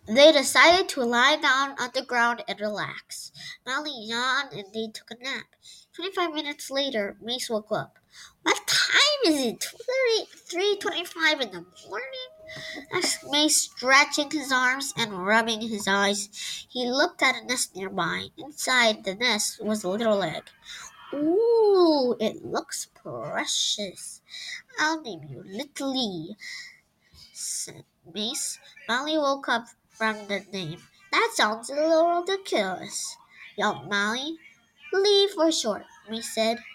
They decided to lie down on the ground and relax. Molly yawned and they took a nap. 25 minutes later, Mace woke up. What time is it? 3:25 in the morning? Asked Mace, stretching his arms and rubbing his eyes. He looked at a nest nearby. Inside the nest was a little egg. Ooh, it looks precious. I'll name you Little Lee, said Mace. Molly woke up from the name. That sounds a little ridiculous, yelled Molly. Lee for short, Mace said.